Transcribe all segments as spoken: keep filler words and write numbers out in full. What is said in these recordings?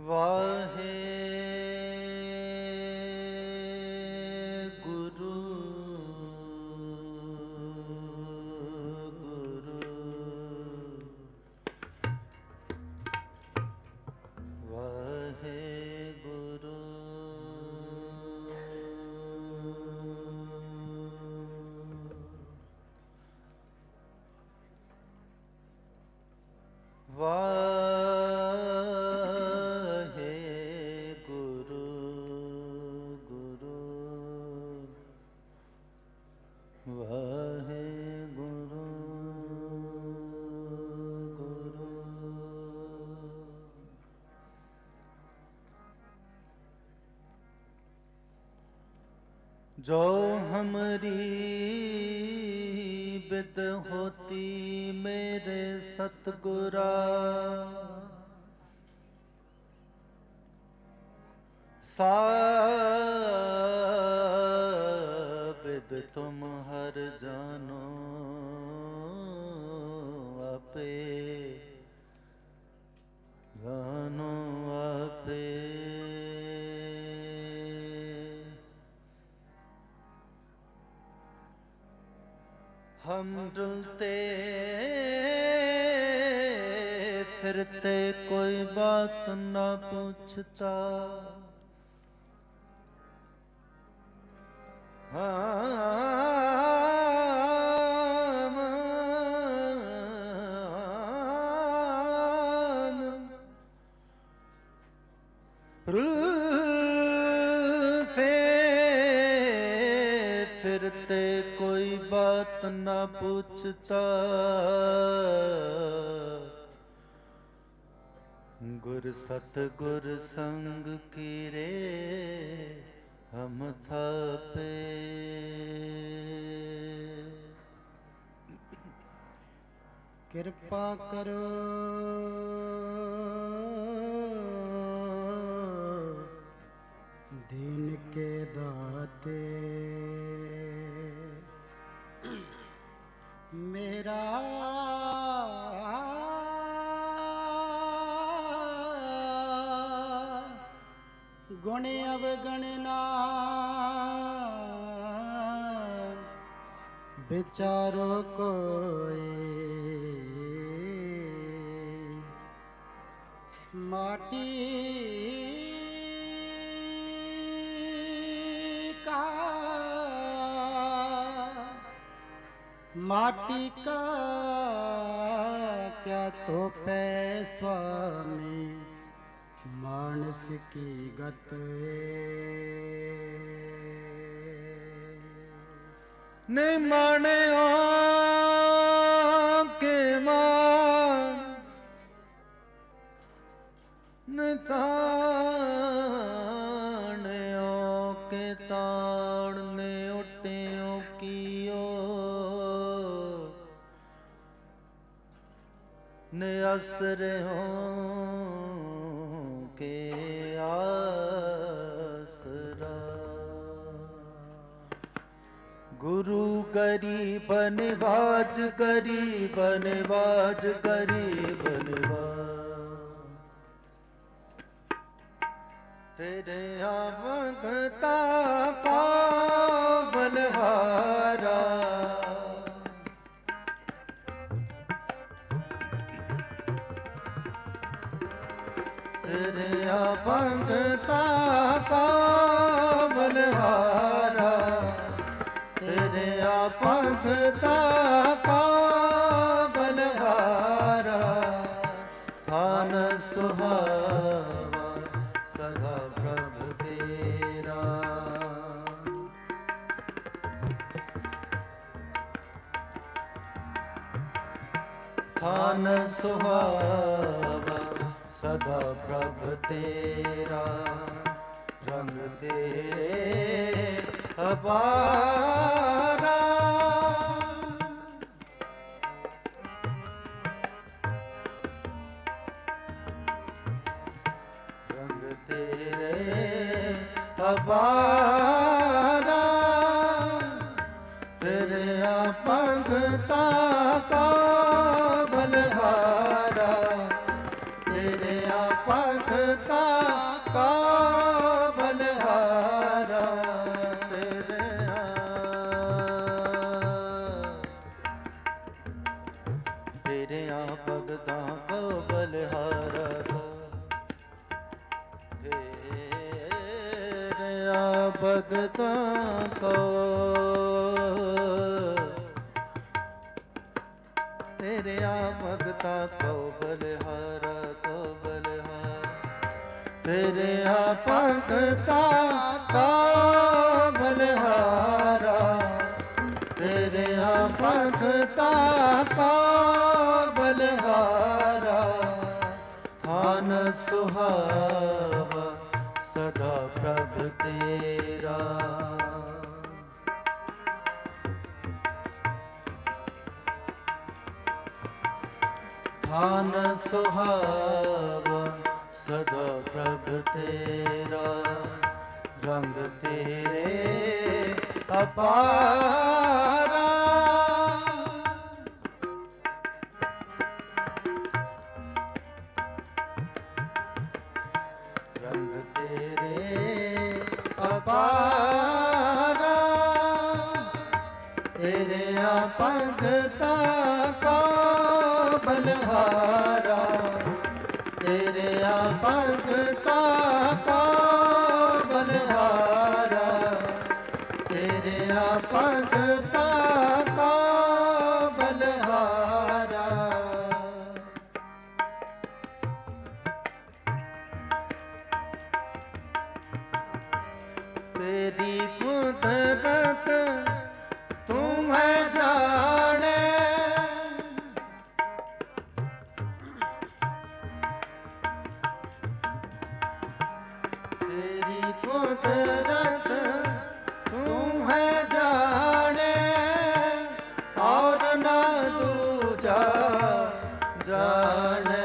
वाहे गुरु गुरु वाहे गुरु वाहे गुरु गुरु वाहे गुरु गुरु जो हमरी बिद होती मेरे सतगुरा साबिद तुम हर जानो आपे जानो आपे हम डुलते फिरते कोई बात ना पूछता रुलते फिरते कोई बात ना पूछता गुर सतगुर संग की रे हम थापे कृपा करो दीन के दाते मेरा गुण अवगणना विचारो कोई माटी का माटी का क्या तो पे स्वामी मानस की गत ने माने के मान ने ताने के ताड़ ने उट्टियों कियो ने असरे हो के आसरा गुरु गरीब निवाज गरीब निवाज गरीब निवाज तेरे आवंगता का बलहारा तेरे आवंगता का बलहारा तेरे आपंगता का बलहारा थान सुहावा सदा प्रभु तेरा थान सुहावा सदा प्रभु तेरा रंग तेरे अपारा रंग तेरे अपारा तेरे अपंगता का बलहारा तेरे आप भगता का बलहारा तेरे तेरे आ भगता को बलहारा तेरे आ भगता को तेरे आ भगता को बलहारा को बलहारा तेरे आ भगता का बलहारा तेरे आ भगता का बलहारा थान सुहावा सदा प्रभ तेरा थान सुहावा सदा प्रभ तेरा रंग तेरे अपारा रंग तेरे अपारा तेरे भगता का बलहारा तेरे भगता का बलहारा तेरे भगता का बलहारा तेरी कुदरत तुम्हें जाने तेरी कुदरत तुम्हें जाने और ना दूजा जाने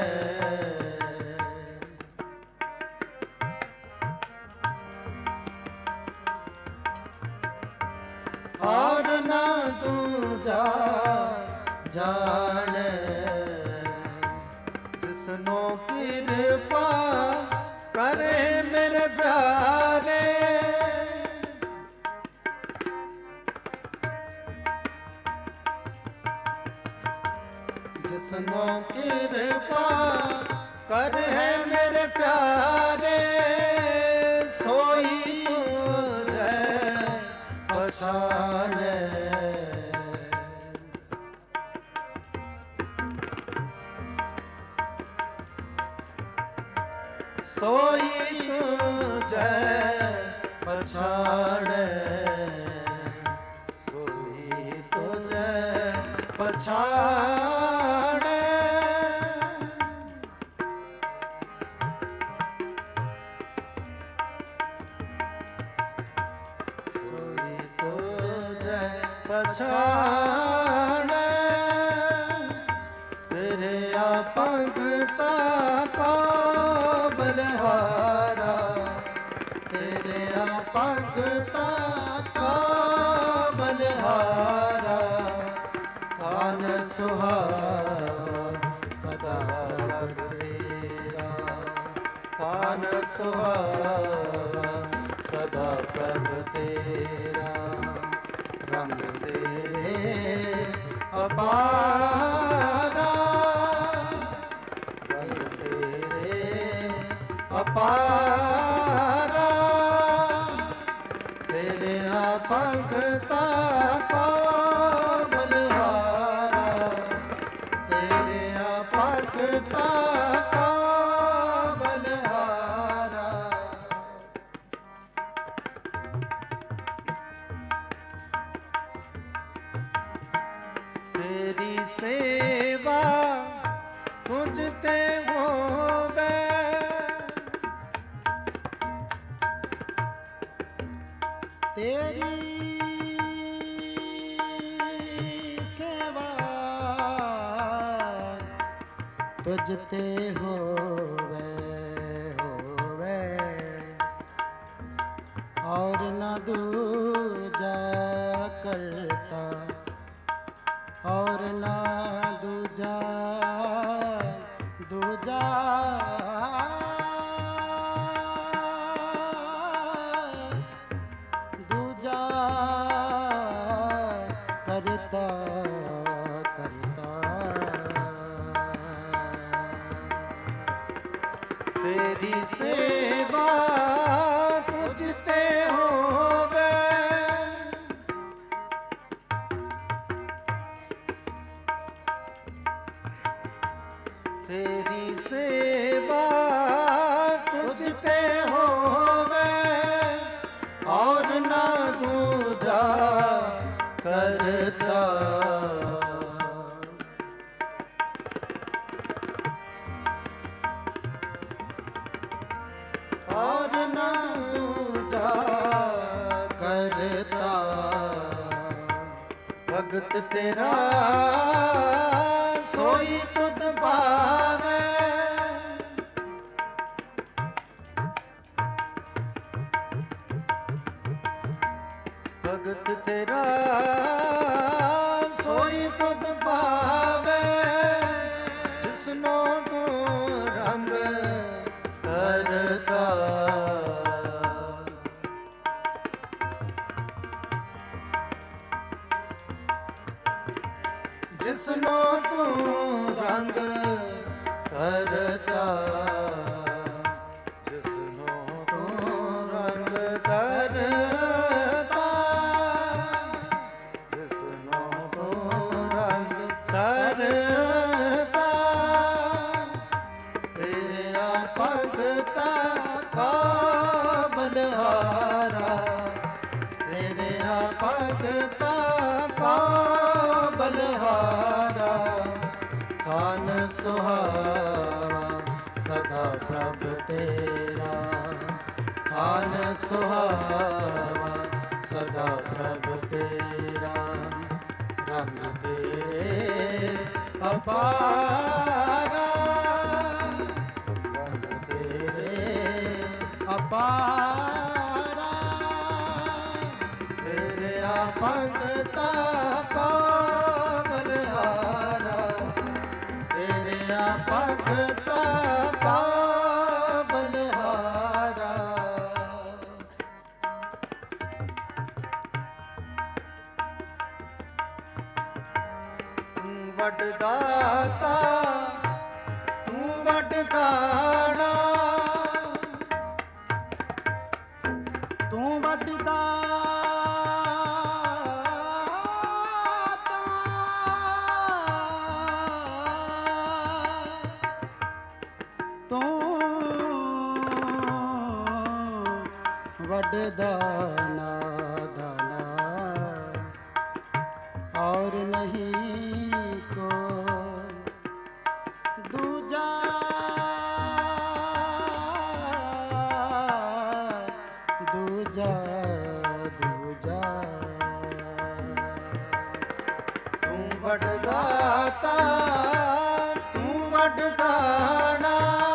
और ना दूजा जाने जिसनो कृपा करे मेरे प्यारे जिसनो कृपा करे मेरे प्यारे सोई तुझे पहचाने सोई तुझे पछाड़े सोई तुझे पछाड़े सोई तुझे पछाड़े तेरे भगता का बलहारा तेरे भगता का बलहारा थान सुहावा सदा प्रभ तेरा थान सुहावा सदा प्रभ तेरा रंग तेरे अपारा रंग तेरे अपारा तेरे भगता का बलहारा तेरे भगता का बलहारा तेरी सेवा तुझते होवे तेरी सेवा तुझते होवे होवे और न दूजा करता और ना दूजा दूजा ਤੇਰੀ ਸੇਵਾ ਤੁਝ ਤੇ ਹੋਵੇ, ਤੇਰੀ ਸੇਵਾ ਤੁਝ ਤੇ ਹੋਵੇ, ਔਰ ਨਾ ਦੂਜਾ ਕਰਤਾ। ਔਰ ਨਾ ਦੂਜਾ ਕਰਤਾ, ਭਗਤ ਤੇਰਾ ਸੋਈ ਤੁਧ ਭਾਵੇ, ਭਗਤ ਤੇਰਾ ਸੋਈ ਤੁਧ ਭਾਵੇ, ਜਿਸਨੋ ਤੂੰ ਰੰਗ ਕਰਤਾ। ਜਿਸਨੋ ਤੂੰ ਰੰਗ ਕਰਤਾ, ਜਿਸਨੋ ਤੂੰ ਰੰਗ ਕਰਤਾ, ਜਿਸਨੋ ਤੂੰ ਰੰਗ ਕਰਤਾ, ਤੇਰਿਆ ਭਗਤਾ ਕਾ ਬਲਿਹਾਰਾ, ਤੇਰਿਆ ਭਗਤਾ ਕਾ ਬਲਿਹਾਰਾ, ਖਾਨ ਸੁਹਾਵਾ ਸਦਾ ਪ੍ਰਭ ਤੇਰਾ, ਖਾਨ ਸੁਹਾਵਾ ਸਦਾ ਪ੍ਰਭ ਤੇਰਾ, ਰੰਗ ਤੇਰੇ ਅਪਾਰਾ, ਰੰਗ ਤੇਰੇ ਅਪਾਰਾ, ਤੇਰਿਆ ਭਗਤਾ ਕਾ ਬਲਿਹਾਰਾ, ਤੇਰਿਆ ਭਗਤਾ ਕਾ ਬਲਿਹਾਰਾ। ਤੂੰ ਵੱਡ ਦਾਤਾ, ਤੂੰ ਵੱਡ ਦਾਣਾ, ਤੂੰ ਵੱਡ ਦਾਤਾ, ਤੂੰ ਵੱਡ ਦਾਨਾ ਦਾਨਾ, ਔਰ ਨਹੀਂ ਕੋ ਦੂਜਾ, ਦੂਜਾ ਦੂਜਾ। ਤੂੰ ਵੱਡ ਦਾਤਾ, ਤੂੰ ਵੱਡ ਦਾਣਾ,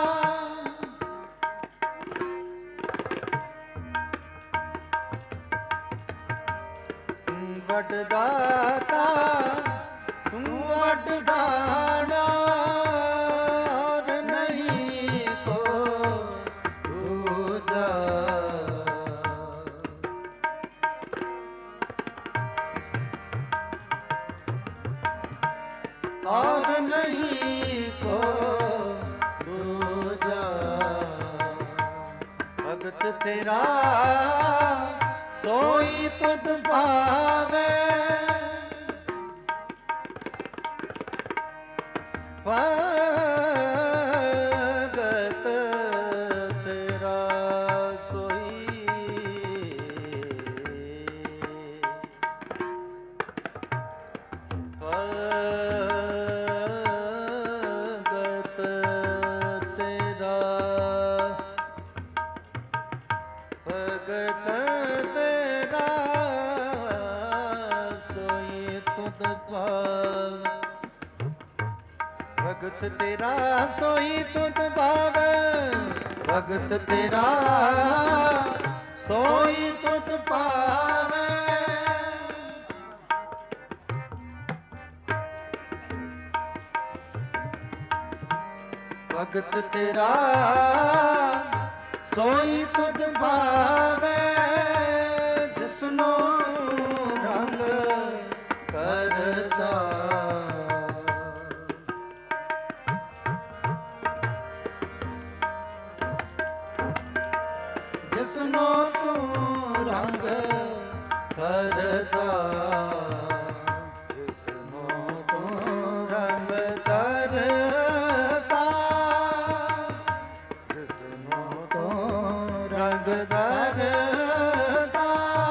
ਤੂੰ ਵੱਡ ਦਾਤਾ, ਤੂੰ ਵੱਡ ਦਾਣਾ, ਔਰ ਨਹੀਂ ਕੋ ਦੂਜਾ। ਔਰ ਨਹੀਂ ਕੋ ਦੂਜਾ, ਭਗਤ ਤੇਰਾ ਸੋਈ ਤੁਧ ਭਾਵੇ, ਭਗਤ ਤੇਰਾ ਸੋਈ, ਭਗਤ ਤੇਰਾ, ਭਗਤ ਤੇਰਾ ਸੋਈ ਤੁਧ ਭਾਵੇ, ਭਗਤ ਤੇਰਾ ਸੋਈ ਤੁਧ ਭਾਵੇ, ਭਗਤ ਤੇਰਾ ਸੋਈ ਤੁਧ ਭਾਵੇ, ਭਗਤ ਤੇਰਾ ਸੋਈ ਤੁਧ ਭਾਵੇ, ਜਿਸਨੋ ਰੰਗ ਕਰਤਾ। ਜਿਸਨੋ ਤੂੰ ਰੰਗ ਧਰਤਾ, ਜਿਸਨੋ ਤੂੰ ਰੰਗ ਧਰਤਾ, ਜਿਸਨੋ ਤੂੰ ਰੰਗ ਧਰਤਾ,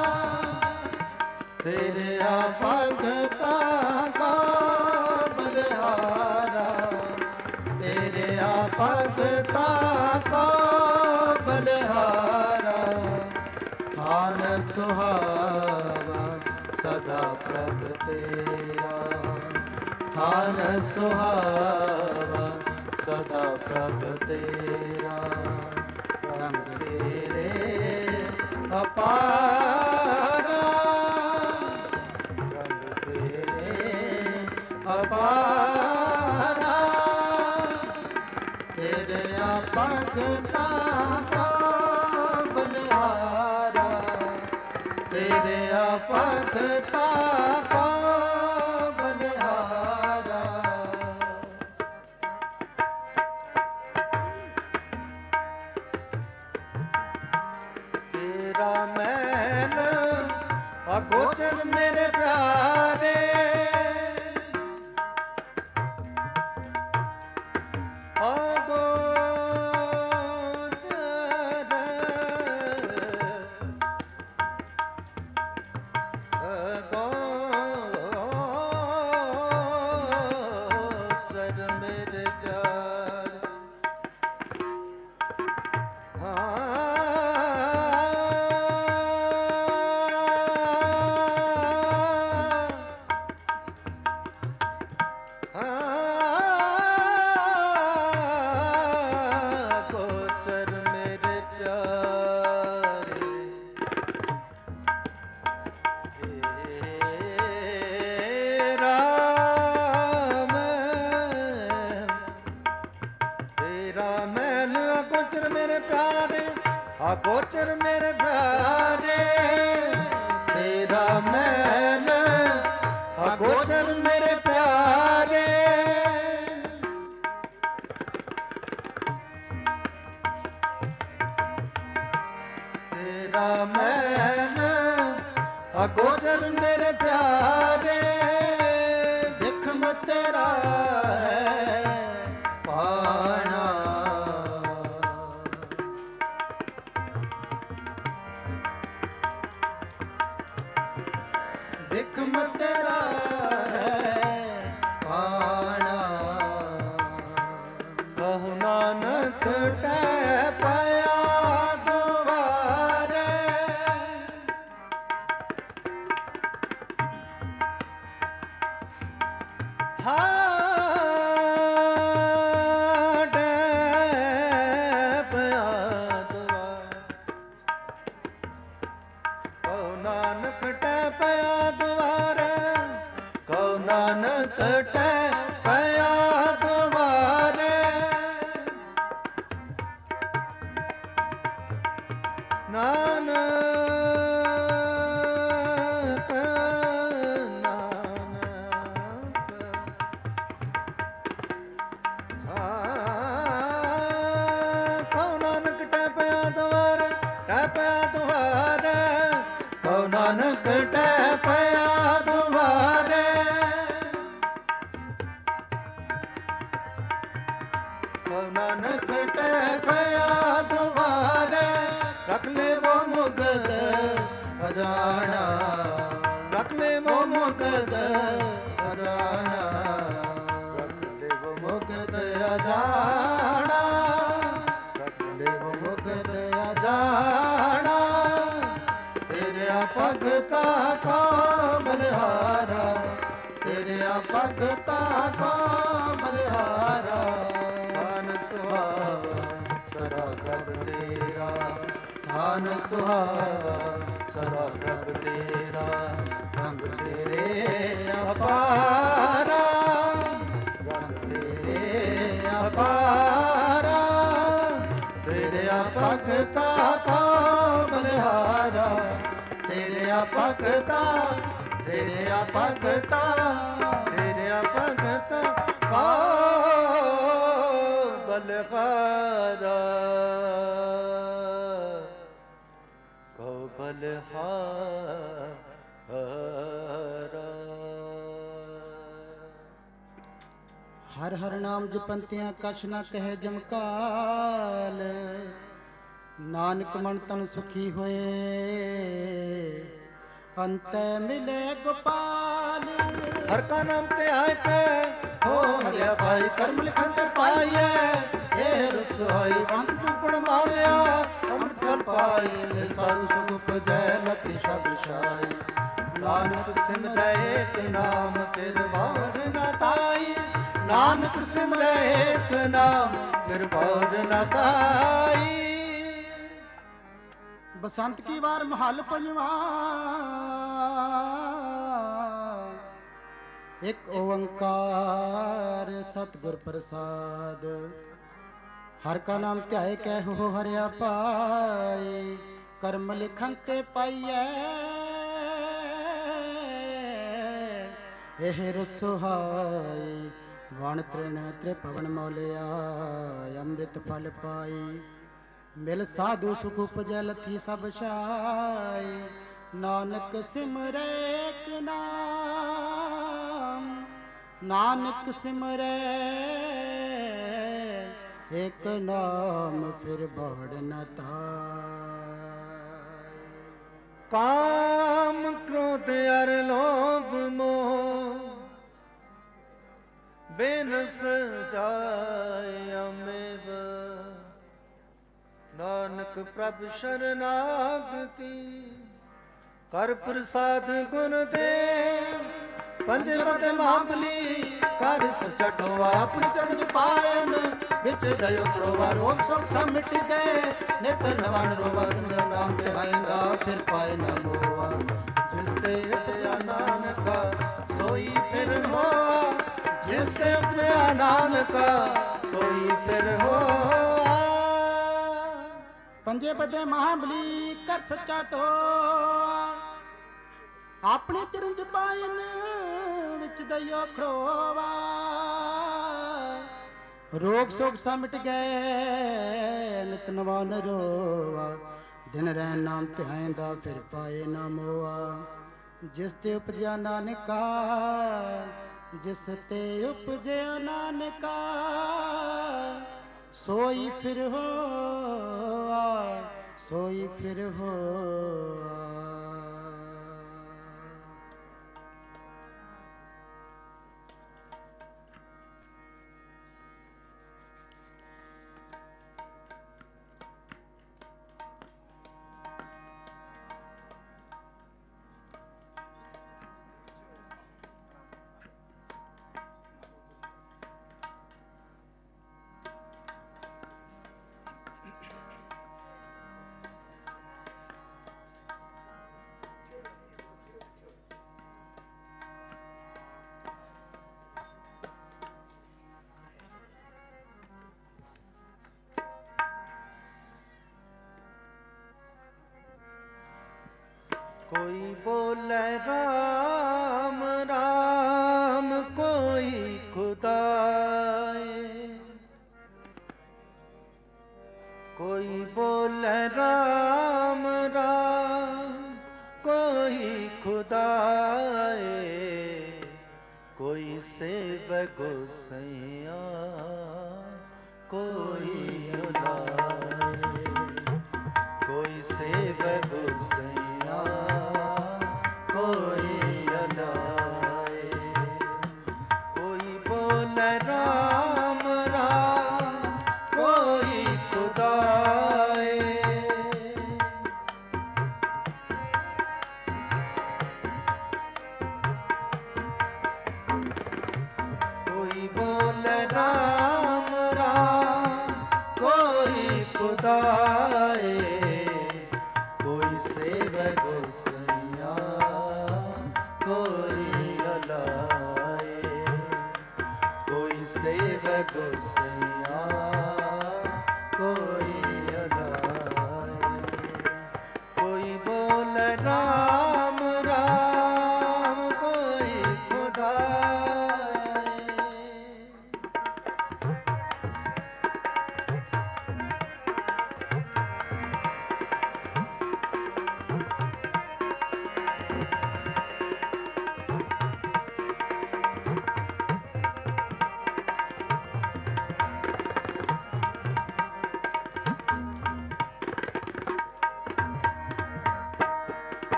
ਤੇਰਿਆ ਭਗਤਾਂ ਕਾ ਬਲਿਹਾਰਾ, ਤੇਰਿਆ ਭਗਤਾਂ ਕਾ ਬਲਿਹਾਰਾ, ਆਨ ਸੁਹਾਵਾ ਸਦਾ ਪ੍ਰਭ ਤੇਰਾ, ਆਨ ਸੁਹਾਵਾ ਸਦਾ ਪ੍ਰਭ ਤੇਰਾ, ਰੰਗ ਤੇਰੇ ਅਪਾਰਾ, ਰੰਗ ਤੇਰੇ ਅਪਾਰਾ, ਤੇਰਿਆ ਭਗਤਾਂ ਕਾ ਬਲਿਹਾਰਾ, ਤੇਰਿਆ ਭਗਤਾਂ ਕਾ ਬਲਿਹਾਰਾ। ਤੇਰਾ ਮਹਿਲ ਅਗੋਚਰ ਮੇਰੇ ਪਿਆਰੇ, ਅਗੋਚਰ ਮੇਰੇ ਪਿਆਰੇ, ਤੇਰਾ ਮਹਿਲ ਅਗੋਚਰ ਮੇਰੇ ਪਿਆਰੇ, ਤੇਰਾ ਮਹਿਲ ਅਗੋਚਰ ਮੇਰੇ ਪਿਆਰੇ, ਬਿਖਮ ਤੇਰਾ ਹੈ ਪਾਣਾ, ਬਿਖਮ ਤੇਰਾ ਹੈ ਪਾਣਾ, ਕਹੂ ਨਾਨਕ ਟਹਿ ਪਾਇਆ ਦੁਆਰੇ, ਹਾਂ ਟਹਿ ਪਾਇਆ ਦੁਆਰੇ, ਕਹੂ ਨਾਨਕ ਟਹਿ ਪਾਇਆ ਦੁਆਰੇ, ਕਹੂ ਨਾਨਕ ਟਹਿ ਪਾਇਆ ਦੁਆਰੇ, ਨਾਨਕ ਨਾਨਕ ਟਹਿ ਪਿਆ ਦੁਆਰੇ, ਕਹੂ ਨਾਨਕ ਟਹਿ ਪਿਆ ਦੁਆਰੇ, ਰਖ ਲੇਵੋ ਮੁਕਤ ਅਜਾਣਾ, ਰਖ ਲੇਵੋ ਮੁਕਤ ਅਜਾਣਾ, ਰਖ ਲੇਵੋ ਮੁਕਤ ਅਜਾਣਾ, ਰਖ ਲੇਵੋ ਮੁਕਤ ਅਜਾਣਾ, ਤੇਰਿਆ ਭਗਤਾਂ ਕਾ ਬਲਿਹਾਰਾ, ਤੇਰਿਆ ਭਗਤਾਂ ਕਾ ਬਲਿਹਾਰਾ, ਮਨ ਸੁਹਾਵਾ ਸਦਾ ਪ੍ਰਭ ਤੇਰਾ, ਮਨ ਸੁਹਾਵਾ ਸਦਾ ਪ੍ਰਭ ਤੇਰਾ, ਰੰਗ ਤੇਰੇ ਅਪਾਰਾ, ਰੰਗ ਤੇਰੇ ਅਪਾਰਾ, ਤੇਰਿਆ ਭਗਤਾਂ ਕਾ ਬਲਿਹਾਰਾ, ਤੇਰਿਆ ਭਗਤਾਂ, ਤੇਰਿਆ ਭਗਤਾਂ, ਤੇਰਿਆ ਭਗਤਾਂ ਕਾ ਬਲਿਹਾਰਾ। ਬਲਿਹਾਰਾ। ਹਰ ਹਰ ਨਾਮ ਜਪੰਤਿਆਂ ਕਛ ਨ ਕਹਿ ਜਮਕਾਲ, ਨਾਨਕ ਮਨ ਤਨ ਸੁਖੀ ਹੋਏ ਅੰਤੈ ਮਿਲੇ ਗੋਪਾਲ। ਹਰ ਕਾ ਨਾਮ ਤੇ ਆਇ ਕੇ ਹੋ ਹਰਿਆ ਭਾਈ, ਕਰਮ ਲਿਖਨ ਤੇ ਪਾਈਐ ਇਹ ਰੁਖ ਸੁਹਾਈ। ਅੰਤ ਦੁਪੜ ਮਾਲਿਆ ਅੰਮ੍ਰਿਤ ਫਲ ਪਾਈ, ਨਿਜ ਸਾਧੂ ਸੁਖ ਉਪਜੈ ਲਖਿ ਸ਼ਬਦ ਛਾਈ। ਨਾਨਕ ਸਿਮਰੈ ਏਕ ਨਾਮ ਫਿਰ ਬਾਰ ਨਾ ਤਾਈ, ਨਾਨਕ ਸਿਮਰੈ ਏਕ ਨਾਮ ਫਿਰ ਬਾਰ ਨਾ ਤਾਈ। ਬਸੰਤ ਕੀ ਵਾਰ ਮਹੱਲ ਪੰਜਵਾ, ਇੱਕ ਓੰਕਾਰ ਸਤਿਗੁਰ ਪ੍ਰਸਾਦ। ਹਰ ਕਾ ਨਾਮ ਧਿਆਏ ਕਹਿ ਹੋ ਹਰਿਆ ਪਾਏ, ਕਰਮ ਲਿਖਨ ਤੇ ਪਾਈਐ ਇਹ ਰੁਤ ਸੁਹਾਈ। ਵਣ ਤ੍ਰਿਣ ਤ੍ਰਿਭਵਨ ਮੌਲਿਆ ਅੰਮ੍ਰਿਤ ਫਲ ਪਾਈ, ਮਿਲ ਸਾਧੂ ਸੁਖ ਉਪਜੈ ਲਥੀ ਸਭ ਛਾਈ। ਨਾਨਕ ਸਿਮਰੈ ਏਕ ਨਾਮ, ਨਾਨਕ ਸਿਮਰੈ ਏਕ ਨਾਮ ਫਿਰ ਬੜ ਨ ਤਾਈ। ਕਾਮ ਕ੍ਰੋਧ ਅਰ ਲੋਭ ਮੋਹ ਬੇਨਸ ਜਾਇ ਅਮੇਵ, ਨਾਨਕ ਪ੍ਰਭ ਸ਼ਰਨਾਗਤੀ ਕਰ ਪ੍ਰਸਾਦ ਗੁਣ ਦੇ। ਪੰਜ ਪਦ ਮਹਾਬਲੀ ਕਰ ਸਚਟੋ ਆਪਣੀ ਚਰਨ ਪਾਇਨ, ਵਿੱਚ ਦਇਓ ਪ੍ਰੋਵਾ ਰੋਗ ਸੋਗ ਸਭ ਮਿਟ ਗਏ। ਨਿਤ ਨਵਨ ਰੋਵਨ ਨਾਮ ਤੇ ਆਇਂਦਾ ਫਿਰ ਪਾਏ ਨਾ ਮੋਆ। ਜਿਸ ਤੇ ਉਪਜਿਆ ਨਾਨਕਾ ਸੋਈ ਫਿਰ ਹੋਆ, ਜਿਸ ਤੇ ਉਪਜਿਆ ਨਾਨਕਾ ਸੋਈ ਫਿਰ ਹੋਆ। ਪੰਜੇ ਪਦੇ ਮਹਾਬਲੀ ਕਰ ਸੱਚਾ ਟੋਆ, ਆਪਣੇ ਚਰਨ ਚ ਪਾਇਨ ਵਿੱਚ ਦਇਓ ਖੜੋਵਾ। ਰੋਗ ਸੋਗ ਸਭ ਮਿਟ ਗਏ ਨਿਤ ਨਵਾਨ ਰੋਵਾ। ਦਿਨ ਰਹਿ ਨਾਮ ਧਿਆਇਂਦਾ ਫਿਰ ਪਾਏ ਨਾ ਮੋਆ। ਜਿਸ ਤੇ ਉਪਜਿਆ ਨਾਨਕਾ, ਜਿਸ ਤੇ ਉਪਜਿਆ ਨਾਨਕਾ ਸੋਈ ਫਿਰ ਹੋਆ, ਸੋਈ ਫਿਰ ਹੋਆ। ਕੋਈ ਬੋਲੇ ਰਾਮ ਰਾਮ, ਕੋਈ ਖੁਦਾਏ। ਕੋਈ ਬੋਲੇ ਰਾਮ ਰਾਮ, ਕੋਈ ਖੁਦਾਏ। ਕੋਈ ਸੇਵੈ ਗੋਸਈਆ, ਕੋਈ ਉਲਾਏ। ਕੋਈ ਸੇਵੈ ਗੋਸਈਆ, ਕੋਈ ਅਲਾਏ। ਕੋਈ ਬੋਲੇ ਰਾਮ ਰਾਮ, ਕੋਈ ਖੁਦਾਏ। ਕੋਈ ਬੋਲੇ ਰਾਮ ਰਾਮ, ਕੋਈ ਖੁਦਾਏ। ਕੋਈ ਸੇਵੈ ਗੋਸਈਆ, ਕੋਈ ਅਲਾਏ। ਕੋਈ ਸੇਵੈ ਗੋਸਈਆ, ਕੋਈ ਅਲਾਏ। ਕੋਈ ਬੋਲੇ ਰਾਮ ਰਾਮ, ਕੋਈ ਖੁਦਾਏ।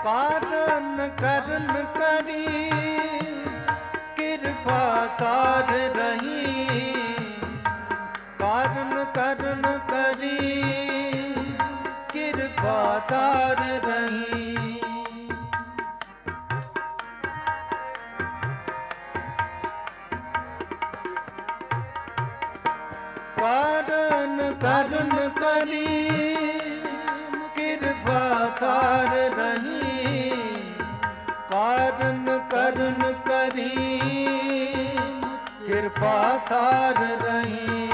कारण करन करी कृपा कार रही, कारण करन करी कृपा तार रही। कारण करन करी कृपा तार रही, कारण करन करी कृपा तार रही।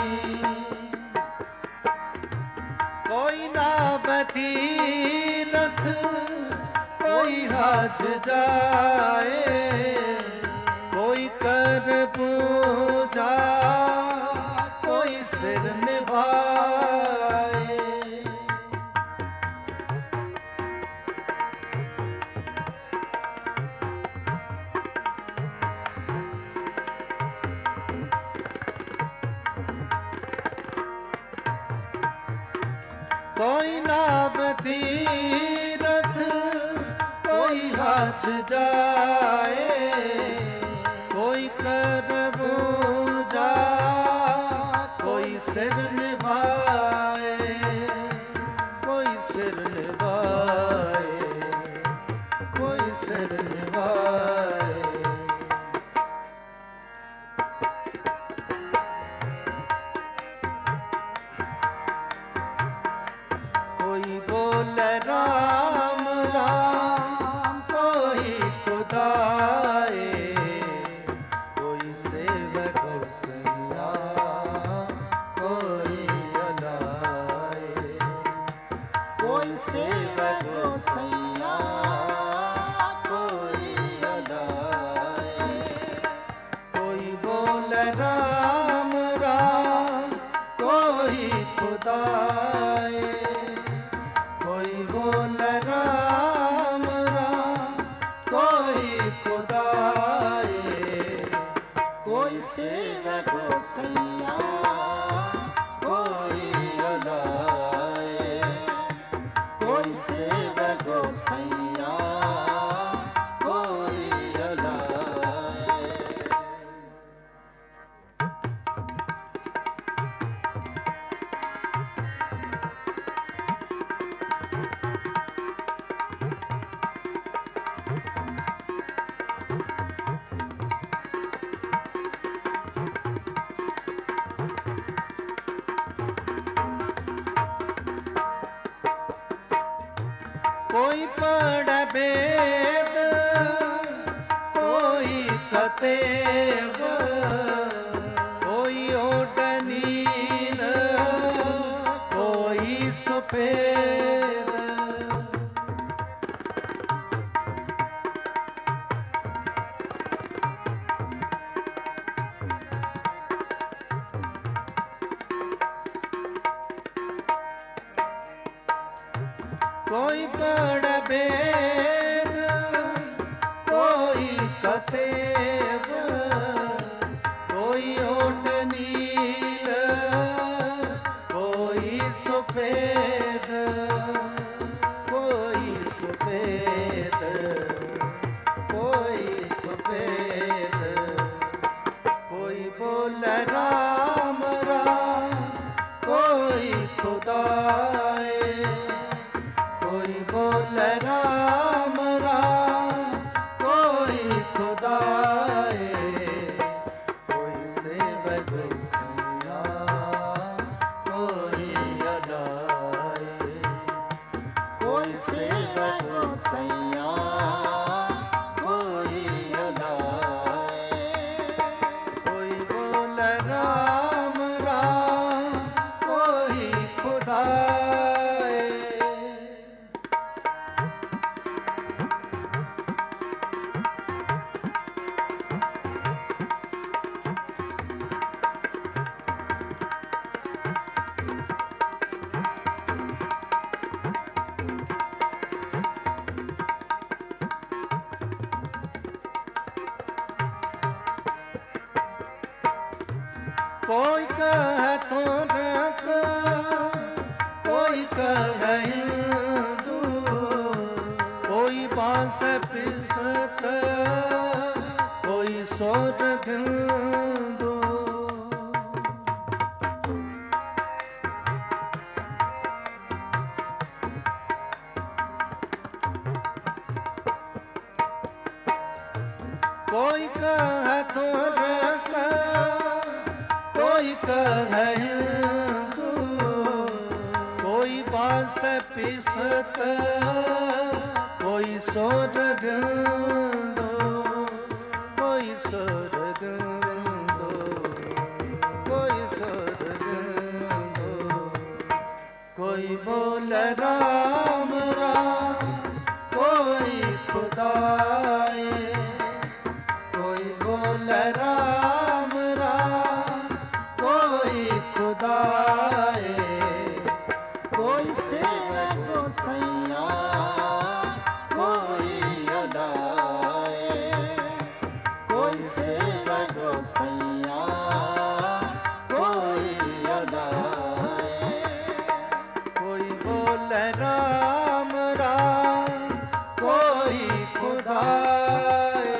कोई नावती रथ कोई हाथ जाए, कोई कर पूजा कोई सिर निभाए। कोई नावती रथ कोई हाथ जाए, कोई कर पूजा कोई सिर निभाए, कोई सिर निभाए, कोई सिर निभाए। कोई बोल राम राम कोई खुदाए, कोई सेवक सैया कोई अलाए, कोई सेवक सैया कोई अलाए। कोई बोल राम राम कोई खुदाए, कोई बोल राम राम कोई खुदाए, कोई सेवक सैया कोई अलाए, कोई सेवक सैया कोई अलाए। कोई पढ़ वेद कोई कतेव, कोई ओट नील कोई सफेद। कोई पढ़ वेद कोई कतेव, कोई ओट नील कोई सफेद, कोई सफेद, कोई सफेद। कोई बोल राम राम कोई खुदाए, कोई बोल राम राम कोई खुदाए, कोई सेवक सैया कोई अलाए, कोई सेवक सैया कोई अलाए। कोई बोल राम राम कोई खुदाए। कोई कह तुरक कोई कह हिंदू, कोई बांस पिसत कोई सोट दो। कोई कह तुर का कोई कह हिंदू, कोई बांस पिसत कोई सोरग दो, कोई सोरग दो, कोई सोरग दो। कोई बोल राम राम कोई खुदाए, कोई बोल राम राम कोई खुदाए। कोई सेवा गोसैया कोई अलाए, कोई सेवा गोसैया कोई अलाए। कोई बोल राम राम कोई खुदाए।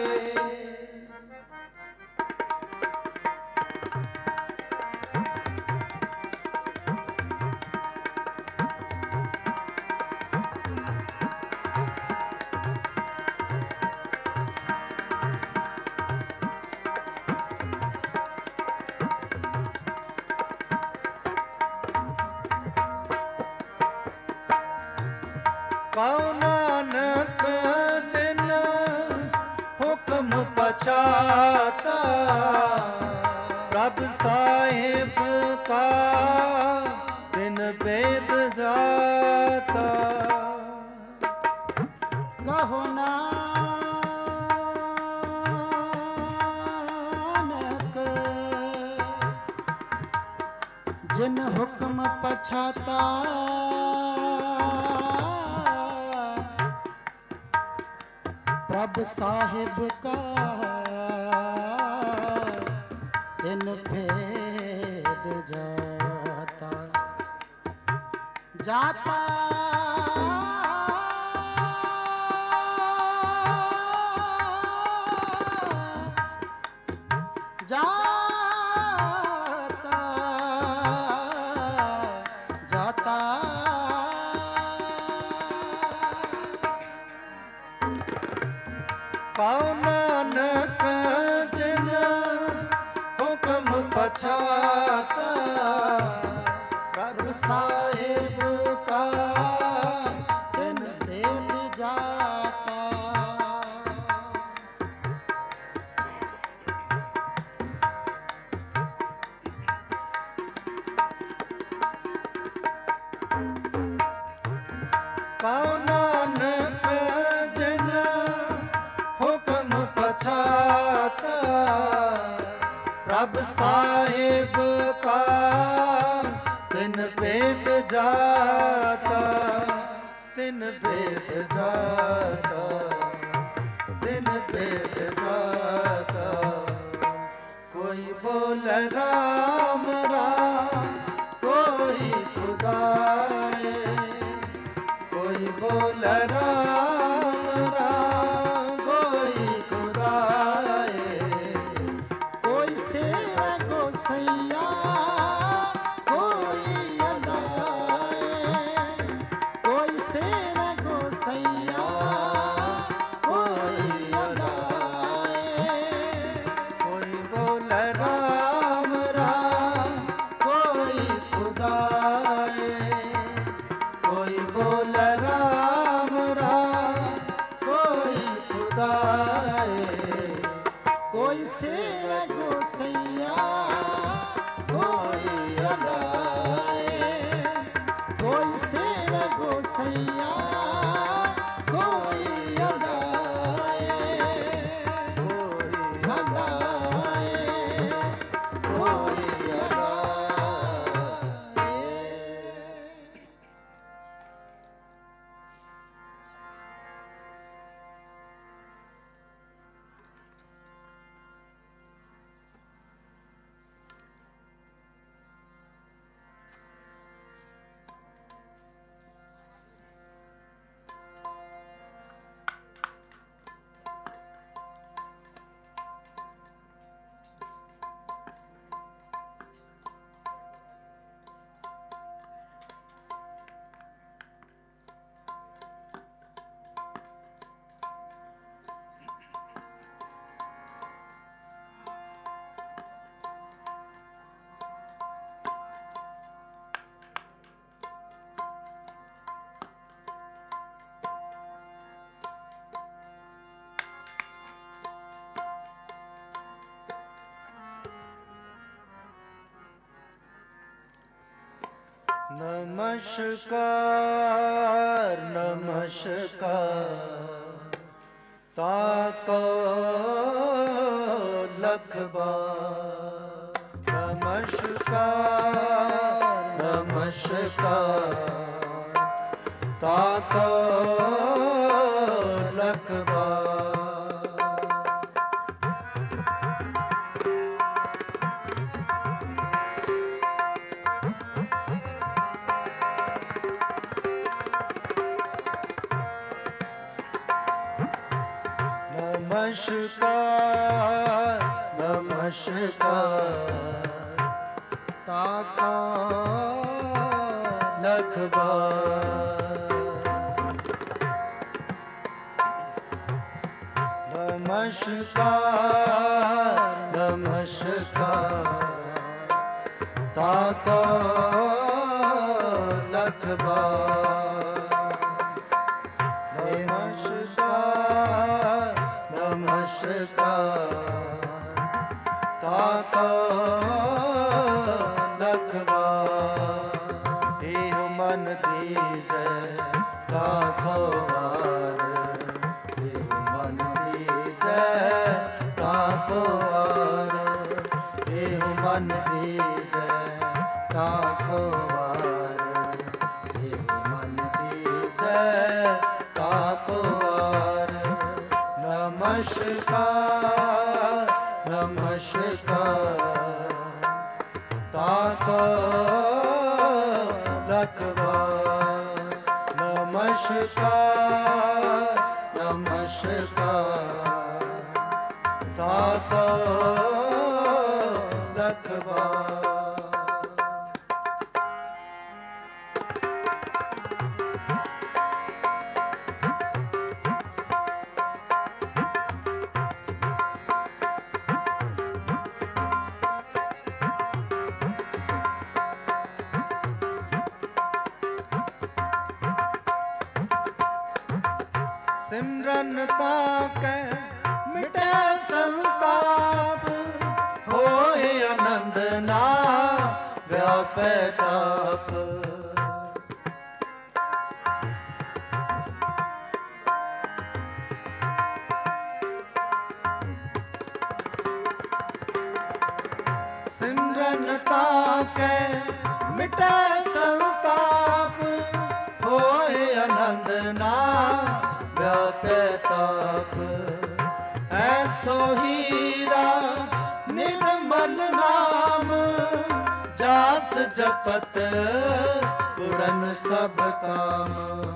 कौ नानक जिन हुक्म पछाता, प्रभ साहिब का दिन वेद जाता। कहो नानक जिन हुक्म पछाता, प्रभ साहिब का दिन भेद जाता जाता। जाता जाता कौ नानक जिन हुक्म पछाता, प्रभ साहिब का दिन भेद जाता। कौ नानक जिन हुक्म पछाता, प्रभ साहिब का दिन भेद जाता, दिन भेद जाता, दिन भेद जाता। कोई बोल राम राम कोई खुदाए, कोई बोल राम राम कोई खुदाए। कोई सेवा गोसैया कोई अलाए, कोई सेवा गोसैया कोई अलाए। कोई बोल राम राम कोई खुदाए, कोई बोल राम राम कोई खुदाए। कोई सेवा गोसैया कोई अलाए, कोई सेवा गोसैया कोई अलाए, कोई अलाए, कोई अलाए। नमस्कार नमस्कार ताको लख बार। नमस्कार नमस्कार ताको लख बार। नमस्कार नमस्कार ताको लख बार। नमस्कार नमस्कार ताको लख बार। नमस्कार नमस्कार ताको लख बार। देह मन दीजै ताको वार। देह मन दीजै ताको वार। देह मन दीजै ताको वार। देह मन दीजै ताको वार। नमस्कार नमस्कार ताको लख बार। नमस्कार नमस्कार ताको लख बार। सिमरन ताकै मिटे संताप। होए आनंद ना व्यापै ताप। सिमरन ताकै मिटे संताप। होए आनंद ना व्यापै ताप। ऐसो हीरा निर्मल नाम। जास जपत पूरन सब काम।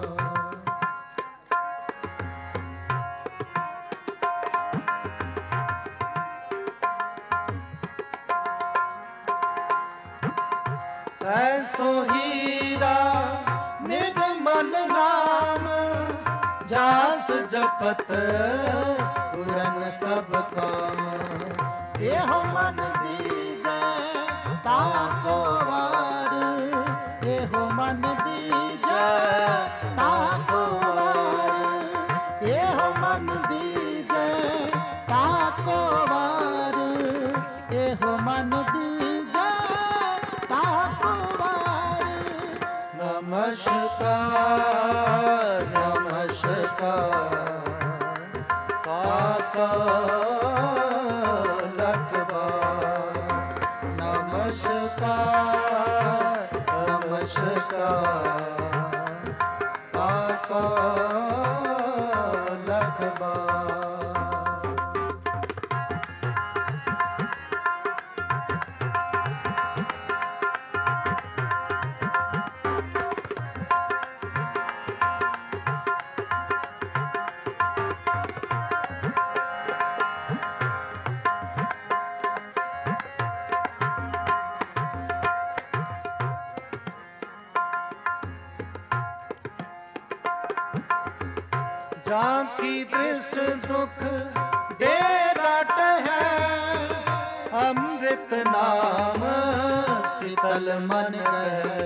ऐसो हीरा निर्मल नाम। जास जपत पूरन सब काम। एहो मन दीजै ताको वार। एहो मन दीजै ताको वार। एहो मन दीजै ताको वार। एहो मन दीजै ताको वार। नमस्कार नमस्कार ताको लख बार। नमस्कार नमस्कार ताको लख बार। जाकी दृष्ट दुख डेराट है। अमृत नाम शीतल मन है।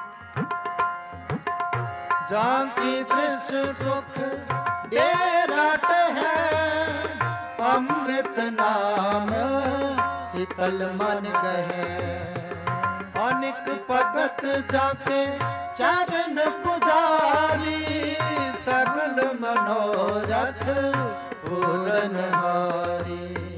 जाकी दृष्ट दुख डेरा घाट है अमृत नाम शीतल मन गहे। अनिक भगत जाके चरण पुजारी सगल मनोरथ पूरन हारी।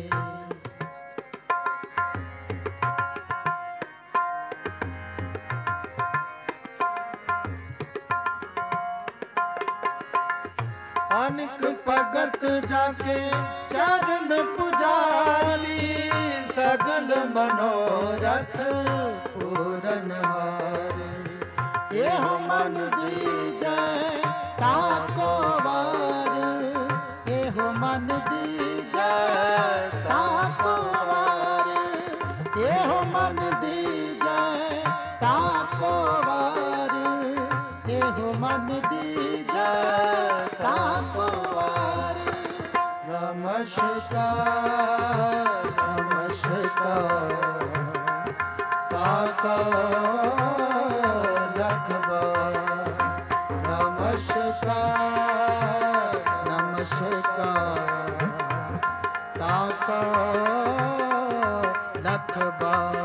अनिक भगत जाके चरण पुजारी सगल मनोरथ पूरन हारे। एहो मन दीजै ताको वार, एहो मन दीजै ताको वार, एहो मन दीजै ताको वार, एहो मन दीजै ताको वार। नमस्कार नमस्कार ताका लखबार। नमस्कार नमस्कार ताका लखबार।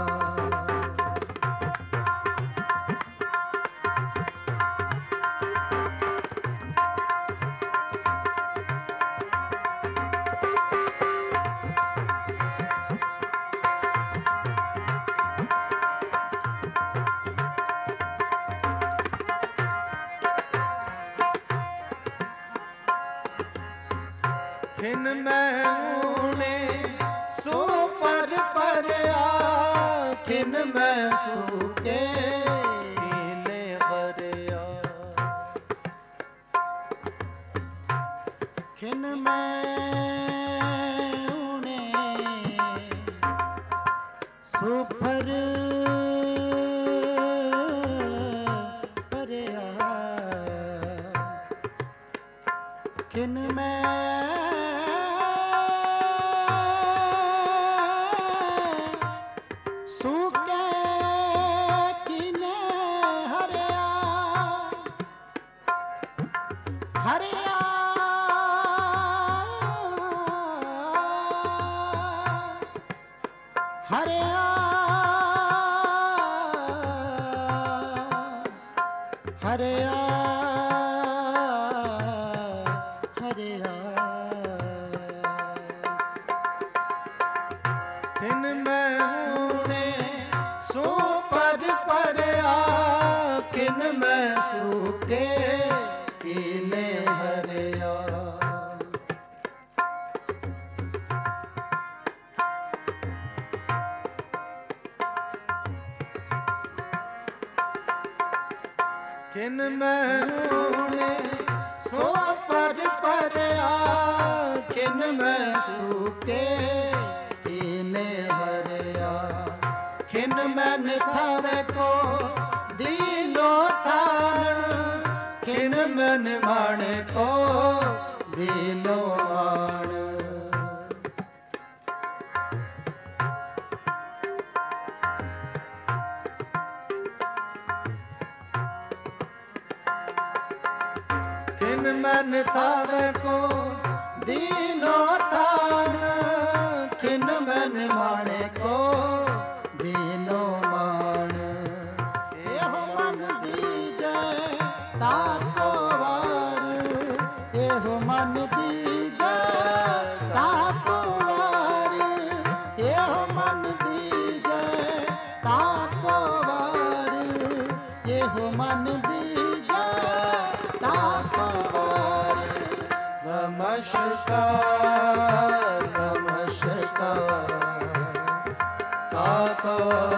खिन मैं ऊणे सो पर परया, खिन मैं सूके कीले हरया। खिन मैं ऊणे सो पर परया, खिन मैं सूके कीने हरया, हरया हरया हरया हरया। खिन मैं ऊणे सो पर परया, खिन मैं सूके कीले हरया। खिन मैं ऊणे सो पर परया, खिन मैं सूके कीले हरया। खिन मैन थावे को दीनो थान, खिन मैन माणे को दीनो मान। खिन मैन थावे को दीनो थान, खिन मैन माणे को दीनो मान। एहो मन दीजै ताको वार, एहो मन दीजै ताको वार, एहो मन दीजै ताको वार, एहो मन दीजै ताको वार। नमस्कार नमस्कार ताको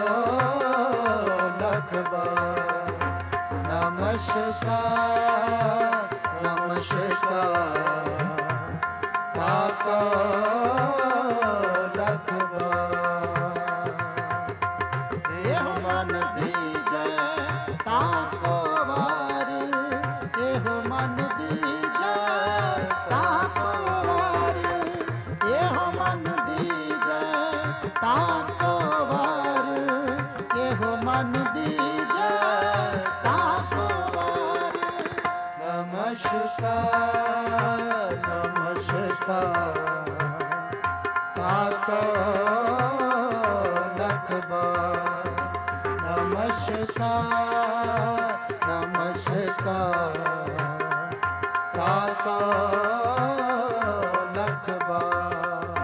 लखबार। नमस्कार नमस्कार ताको लखबार। एहो मन दीजै ताको वार, एहो मन दीजै ताको वार, एहो मन दीजै ताको वार, एहो मन दीजै ताको वार। ताको लख बार नमस्कार नमस्कार ताको लख बार।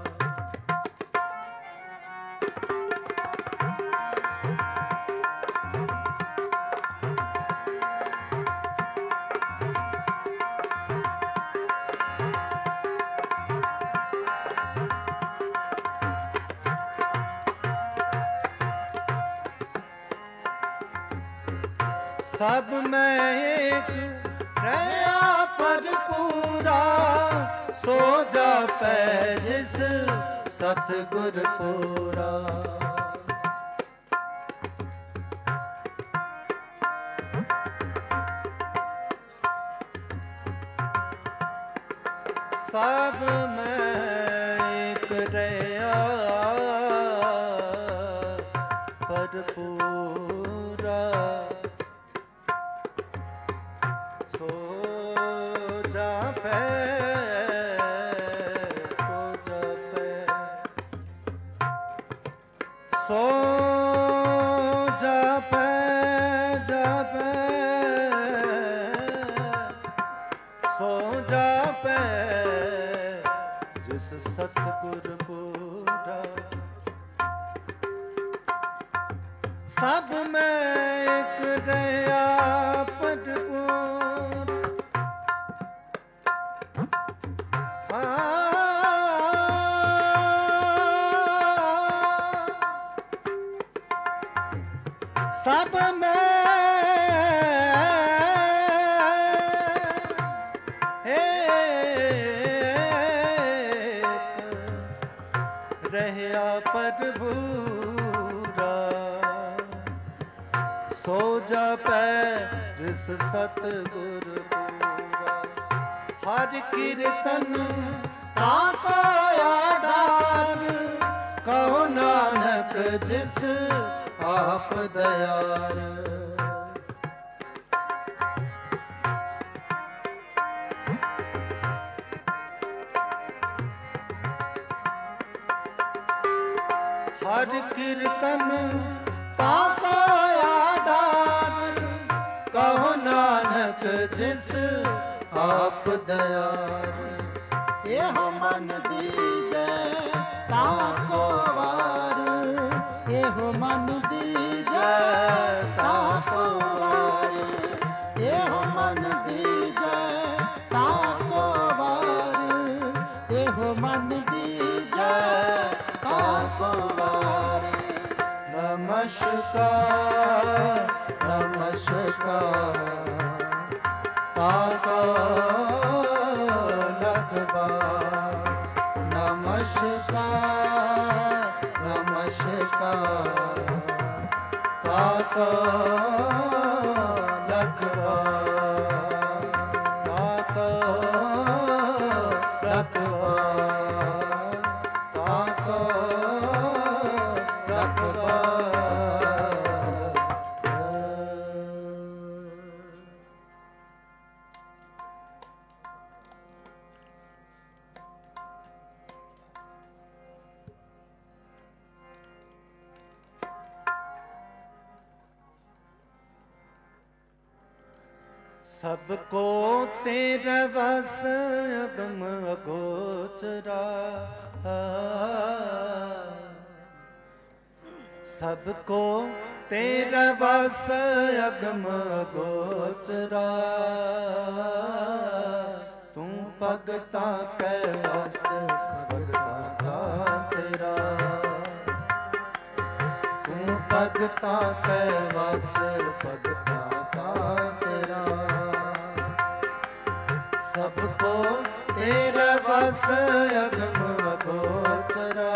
सब में एक रया पर पूरा सो जापै जिस सतगुर पूरा। सब में एक रया पर पूरा सो जापै सो जापै सो जापै जापै सो जापै जिस सतगुर पूरा। सब में एक रया पद सब में एक रहया पर भूरा सो जापै जिस सतगुर पूरा। हर कीर्तन ताको आधार कहो नानक जिस आप दयाल। हर कीर्तन ताको आधार कहो नानक जिस आप दयाल। एहो मन दीजे ताको वार एहो मन दीजे ताको वार एहो मन दीजे ताको वार एहो मन दीजे ताको वार। नमस्कार नमस्कार ताको लख बार। नमस्कार नमस्कार ताको लख बार ताको लख बार ताको लख बार। सबको तेरा वस अगम अगोचरा। सबको तेरा वस अगम अगोचरा। तू भगता कै वस भगता का तेरा। तू भगता कै वस भगता का तेरा। सबको तेरा बस अगम अगोचरा।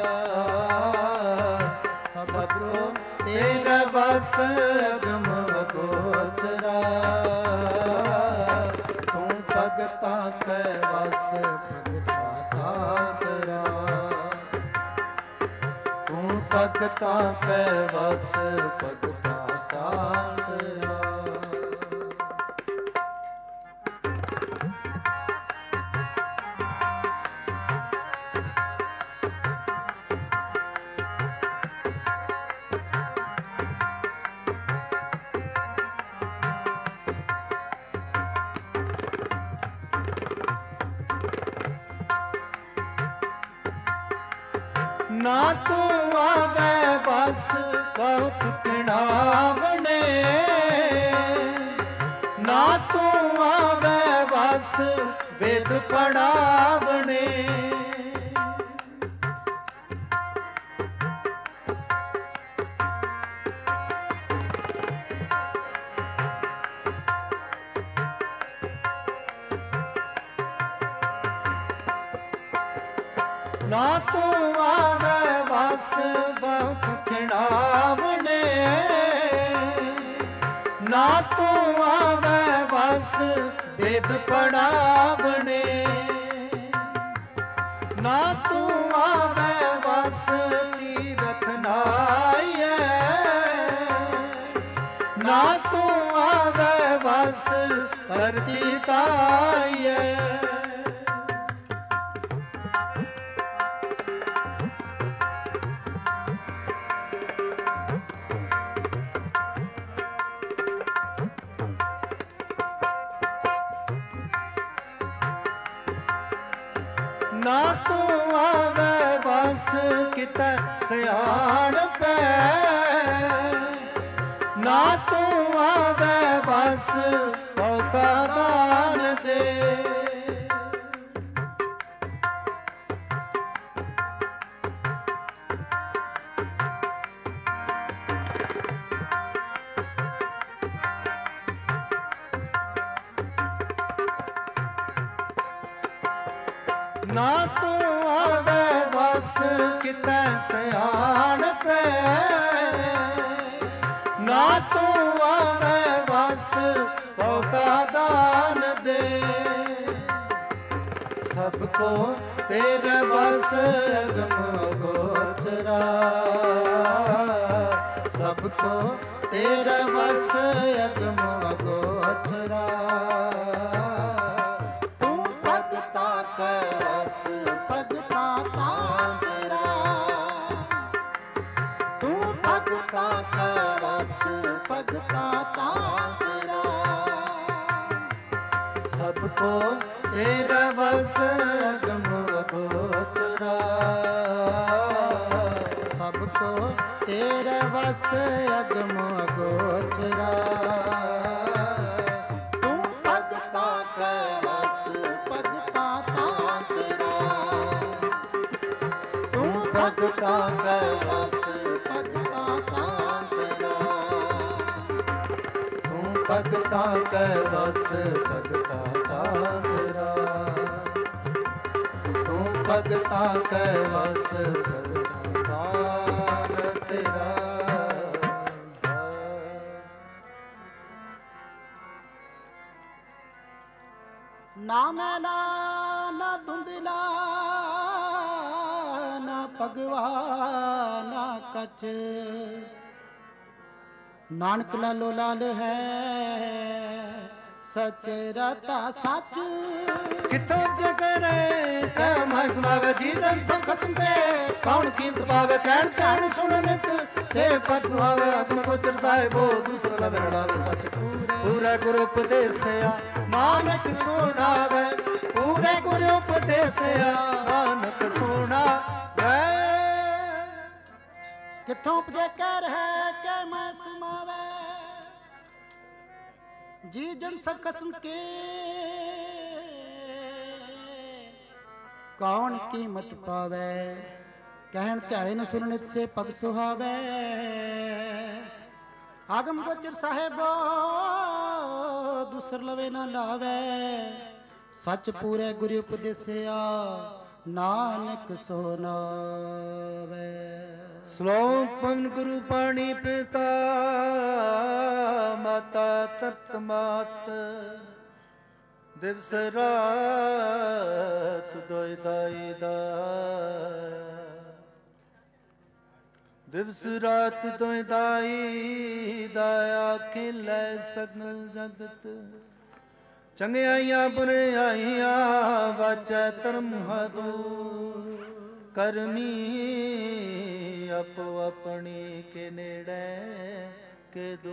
सबको तेरा बस अगम अगोचरा। तू भगता कै वस भगता का तेरा। तू भगता कै वस भगता का तेरा। ਨਾ ਤੂੰ ਆਵੇ ਬਸ ਬਹੁਤ ਕਿਣਾਵਣੇ, ਨਾ ਤੂੰ ਆਵੇ ਬਸ ਵੇਦ ਪੜਾਵਣੇ। ਨਾ ਤੂੰ ਆਵੇ ਬਸ ਬਹੁਤ ਖਿੜਾਵਣੇ, ਨਾ ਤੂੰ ਆਵੇ ਬਸ ਵੇਦ ਪੜਾਵਣੇ, ਨਾ ਤੂੰ ਆਵੇ ਬਸ ਤੀਰਥ ਨਾਈਐ, ਨਾ ਤੂੰ ਆਵੇ ਬਸ ਧਰਤੀ ਤਾਈਐ। ਨਾ ਤੂੰ ਆਵੇ ਬਸ ਕਿਤੇ ਸਿਆਣਪੈ, ਨਾ ਤੂੰ ਆਵੇ ਬਸ ਬਹੁਤਾ ਦਾਨ ਦੇ। ਨਾ ਤੂੰ ਆਵੇ ਬਸ ਕਿਤੇ ਸਿਆਣਪੈ, ਨਾ ਤੂੰ ਆਵੇ ਬਸ ਬਹੁਤਾ ਦਾਨ ਦੇ। ਸਭ ਕੋ ਤੇਰੇ ਬਸ ਅਗਮ ਗੋਚਰਾ, ਸਭ ਕੋ ਤੇਰੇ ਬਸ ਅਗਮ ਗੋਚਰਾ। ਤੂੰ ਭਗਤਾ ਕੈ ਭਗਤਾ ਤਾਂ ਤੇਰਾ, ਤੂੰ ਭਗਤਾ ਕੈ ਰਸ ਭਗਤਾ ਤਾਂ ਤੇਰਾ। ਸਭ ਕੋ ਤੇਰਾ ਬਸ ਅਗਮ ਗੋਚਰਾ, ਸਭ ਕੋ ਤੇਰਾ ਬਸ ਅਗਮ ਗੋਚਰਾ। ਤੂੰ ਭਗਤਾ ਕੈ ਰਸ ਭਗਤਾ ਤਾਂ ਤੇਰਾ, ਭਗਤਾ ਕੈ ਵਸ ਭਗਤਾ ਤਾਂ ਤੇਰਾ। ਤੂੰ ਭਗਤਾ ਕੈ ਵਸ ਭਗਤਾ ਤਾਂ ਤੇਰਾ, ਤੂੰ ਭਗਤਾ ਕੈ ਵਸ ਭਗਤਾ ਤਾਂ ਤੇਰਾ। ਨਾ ਮੈਲਾ ਨਾ ਧੁੰਦਲਾ ਨਾ ਭਗਵਾ ਨਾ ਕਚ, ਨਾਨਕ ਲਾਲੋ ਲਾਲ ਹੈ ਸਚ ਰਤਾ ਸੱਚ। ਕਿਥੋਂ ਜਗਰੇ ਕੈ ਮਹਿ ਸਮਾਵੇ ਜੀ ਜਨ ਸਭ ਖਸਮ ਤੇ, ਕੌਣ ਕੀਮਤ ਪਾਵੇ ਕਹਿਣ ਧਿਆਨ ਸੁਣ ਨਿਤ ਸੇ ਪਤ ਆਵੇ। ਆਤਮ ਗੋਚਰ ਸਾਹਿਬੋ ਦੂਸਰਾ ਲਵੇ ਰੜਾਵੇ ਸੱਚ ਪੂਰਾ ਗੁਰੂ ਉਪਦੇਸਿਆ ਨਾਨਕ ਸੁਣਾਵੇ, ਪੂਰੇ ਗੁਰੂ ਉਪਦੇਸਿਆ ਨਾਨਕ ਸੁਣਾਵੇ। ਕਿੱਥੋਂ ਉਪਜੇ ਕਹਿ ਰਹਿ ਕੈ ਮੈਂ ਸਮਾਵੇ ਜੀ ਜਨ ਸਭ ਕਸਮ ਕੇ, ਕੌਣ ਕੀਮਤ ਪਾਵੇ ਕਹਿਣ ਧਿਆਨ ਸੁਣ ਨਿਤ ਸੇ ਪਗ ਸੁਹਾਵੇ। ਆਗਮ ਗੋਚਰ ਸਾਹਿਬੋ ਦੂਸਰ ਲਵੇ ਨਾ ਲਾਵੇ, ਸੱਚ ਪੂਰੇ ਗੁਰੂ ਉਪਦੇਸਿਆ ਨਾਨਕ ਸੋ ਨਾਵੇ। ਸ਼ਲੋਕ ਪਵਨ ਗੁਰੂ ਪਾਣੀ ਪਿਤਾ ਮਾਤਾ ਤਤ ਮਾਤ, ਦਿਵਸ ਰਾਤ ਦੋਇ ਦਾਈ ਦਾ, ਦਿਵਸ ਰਾਤ ਦੋਇ ਦਾਈ ਦਾ ਆਖਿਲੇ ਸਗਲ ਜਗਤ। ਚੰਗਿਆਈਆਂ ਬੁਰਿਆਈਆਂ ਵਾਚੈ ਧਰਮ ਹਦੂ, ਕਰਮੀ ਆਪੋ ਆਪਣੀ ਕੇ ਨੇੜੇ ਕੇ ਦੂ।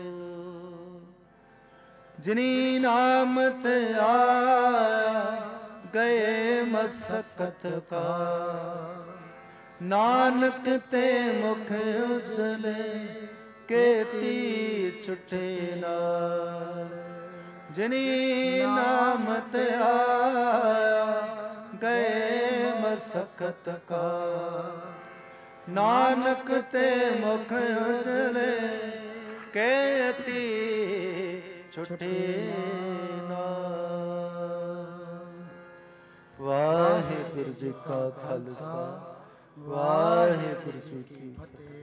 ਜਿਨੀ ਨਾਮਤ ਆਇਆ ਗਏ ਮਸਕਤ ਕਾ, ਨਾਨਕ ਤੇ ਮੁਖ ਉਜਲੇ ਕੇਤੀ ਛੁਟੇ ਨਾਲ। ਜਿਨੀ ਨਾਮ ਤੇ ਆਇਆ ਗਏ ਮਸਕਤ ਕਾ। ਨਾਨਕ ਤੇ ਮੁਖ ਉਜਲੇ ਕੇਤੀ ਛੁਟੇ ਨਾਲ। ਵਾਹਿਗੁਰੂ ਜੀ ਕਾ ਖਾਲਸਾ, ਵਾਹਿਗੁਰੂ ਜੀ ਕੀ ਫਤਿਹ।